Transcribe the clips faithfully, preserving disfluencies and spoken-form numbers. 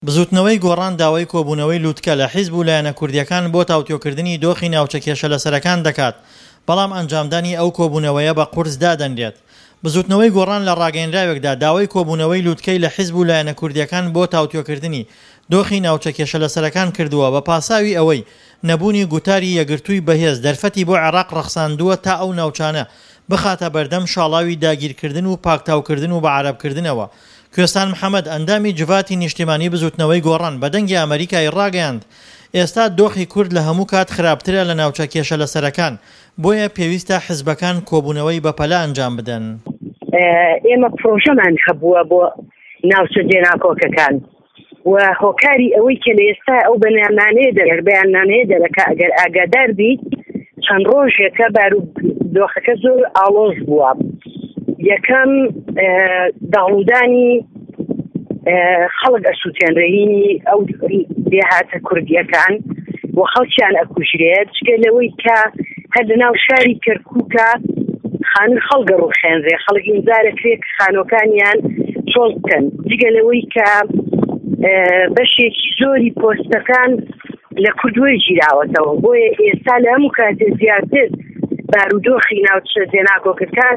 بزوتنەوەی گۆڕان داوای کۆبوونەوەی لووتکە لە حیزب و لایەنە کوردیەکان بۆ تاوتوێکردنی دۆخی ناوچە کێشە لەسەرەکان دەکات، بەڵام ئەنجامدانی ئەو کۆبوونەوەیە بە قورس دادەنرێت. بزوتنەوەی گۆڕان لە ڕاگەیەنراوێکدا داوای کۆبوونەوەی لووتکەی لە حیزب و لایەنە کوردیەکان بۆ تاوتوێکردنی دۆخی ناوچە کێشە لەسەرەکان کردووە بە پاساوی ئەوەی نەبوونی گوتاری یەکگرتووی بەهێز دەرفەتی بۆ عێراق ڕەخساندووە تا ئەو ناوچانە بخاتە بەردەم شاڵاوی داگیرکردن و پاکتاوکردن و بە عارەبکردنەوە. کوێستان محەممەد ئەندامی جڤاتی نیشتیمانی بزوتنەوەی گۆڕان بە دەنگی ئەمریکای ڕاگەیاند ئێستا دۆخی کورد لە هەموو کات خراپترە لە ناوچە کێشە لەسەرەکان، بۆیە پێویستە حیزبەکان کۆبوونەوەی بەپەلا ئەنجام بدەن. ئێمە پرۆژەمان هەبووە بۆ ناوچە جێناکۆکەکان و هۆکاری ئەوەی کە لە ئێستا ئەو بەیاننامەیە دەر بەیاننامەیە دەرەکە ئەگەر ئاگادار بیت چەند ڕۆژێکە بار و دۆخەکە زۆر ئاڵۆز بووە. یەکەم داڵودانی خەڵک ئەسووتێنرەیی ئەو دێهاتە کوردیەکان و خەڵکیان ئەکوژرێت چکە لەوەی کە هەر لە ناو شاری کەرکووکە خانە خەڵگە ڕوخێنرێ خەڵک ئینزارەکرێت خانۆکانیان چۆڵ بکەن، دیگە لەوەی کە بەشێکی زۆری پۆستەکان لە کوردوەی گیراوەتەوە، بۆیە ئێستا لە هەموو کاتێ زیاتر بارودۆخی ناوچە جێناکۆکەکان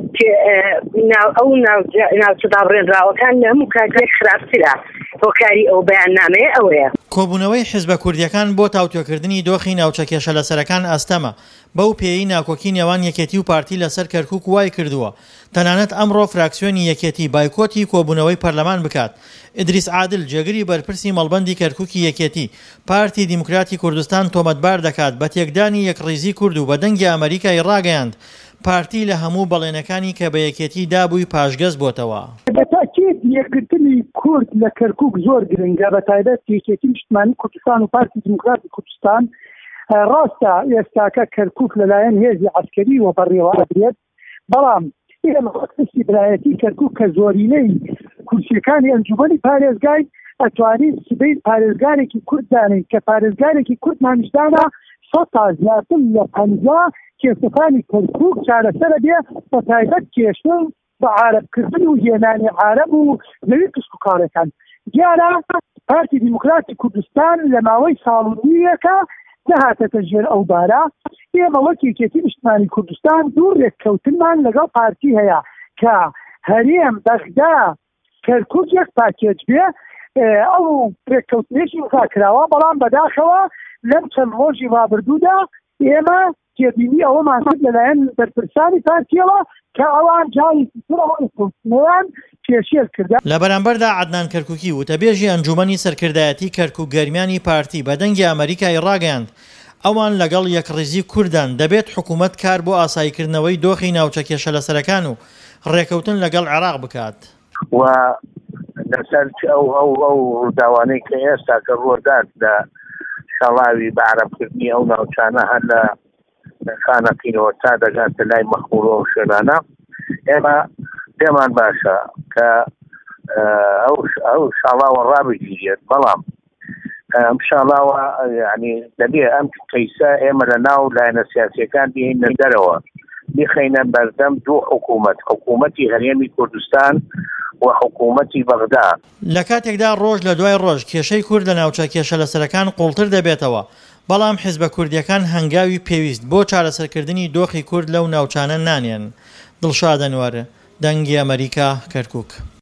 ئەو ناوچە دابڕێنراوەکان لە هەموو کاتێک خراپترە. هۆکاری ئەو بەیاننامەیە ئەوەیە. کۆبوونەوەی حیزبە کوردیەکان بۆ تاوتوێکردنی دۆخی ناوچە کێشە لەسەرەکان ئەستەمە، بەو پێی ناکۆکی نێوان یەکێتی و پارتی لەسەر کەرکووک وای کردووە تەنانەت ئەمڕۆ فراکسیۆنی یەکێتی بایکۆتی کۆبوونەوەی پەرلەمان بکات. ئیدریس عادل جێگری بەرپرسی مەڵبەندی کەرکووکی یەکێتی پارتی دیموکراتی کوردستان تۆمەتبار دەکات بە تێکدانی یەکڕیزی کورد و بە دەنگی ئەمریکای ڕاگەیاند پارتی لە هەموو بەڵێنەکانی کە بە یەکێتی دابووی پاشگەز بۆتەوە. بەتاکید یەکگرتنی کورد لە کەرکووک زۆر گرنگە، بە تایبەت یەکێتی نیشتیمانی کوردستان و پارتی دیموکراتی کوردستان. ڕاستە ئێستاکە کەرکووک لەلایەن هێزی عەسکەری و بەڕێوە ئەدرێت، بەڵام ئێمە خۆکسی برایەتی کەرکووک کە زۆرینەی کورسیەکانی ئەنجومەنی پارێزگای ئەتوانین سبەی پارێزگارێکی کورد دانین کە پارێزگارێکی کورد مانیشدانە سەد تا زیاتر لە پەنجا کێسەکانی کەرکووک چارەسەرە بێ، بە تایبەت کێشەی بە عارەبکردن و هێنانی عارەب و لەوی کشتوکاڕەکان. دیارە پارتی دیموکراتی کوردستان لە ماوەی ساڵ و دوویەکە دەهاتەتە ژێر ئەو بارە. ئێمە وەک یەکێتی نیشتیمانی کوردستان دوو ڕێککەوتنمان لەگەڵ پارتی هەیە کە هەرێم بەغدا کەرکووک یەک پاکێج بێ. ئەو ڕێککەوتنێکی مذاکراوە، بەڵام بەداخەوە لەم چەند ڕۆژی ڕابردوودا ئێمە تێبینی ئەوەمان کرد لەلایەن بەرپرسانی پارتیەوە کە ئەوان جایەکی تر ئەوە ڕێککەوتنەوەیان پێشێل کردا. لە بەرامبەردا عەدنان کەرکووکی وتەبێژی ئەنجومەنی سەرکردایەتی کەرکووک گەرمیانی پارتی بە دەنگی ئەمریکای ڕاگەیاند ئەوان لەگەڵ یەکڕیزی کوردان دەبێت حکوومەت کار بۆ ئاساییکردنەوەی دۆخی ناوچە کێشە لەسەرەکان و ڕێکەوتن لەگەڵ عێراق بکات. و لەسەر ئەو ئەو ئەو داوانەی کە ئێستا کە ڕوەدات لە شەڵاوی بە عەرەبکردنی ئەو ناوچانە هەر لە خانەقینەوە تا دەگاتە لای مەخموڕۆ و شوێنانە، ئێمە پێمان باشە کە ئەو شاڵاوە ڕابگیرێت، بەڵام ئەم شاڵاوە یعنی دەبێ ئەم قەیسە ئێمە لە ناو لایەنە سیاسیەکان بهێنە دەرەوە، بخەینە بەردەم دوو حکوومەت، حکوومەتی هەرێمی کوردستان و حکوومەتی بەغدا. لە کاتێکدا ڕۆژ لە دوای ڕۆژ کێشەی کورد لە ناوچە کێشە لەسەرەکان قوڵتر دەبێتەوە، بەڵام حیزبە کوردیەکان هەنگاوی پێویست بۆ چارەسەرکردنی دۆخی کورد لەو ناوچانە نانێن. دڵشاد ئەنوەر، دەنگی ئەمریکا، کەرکووک.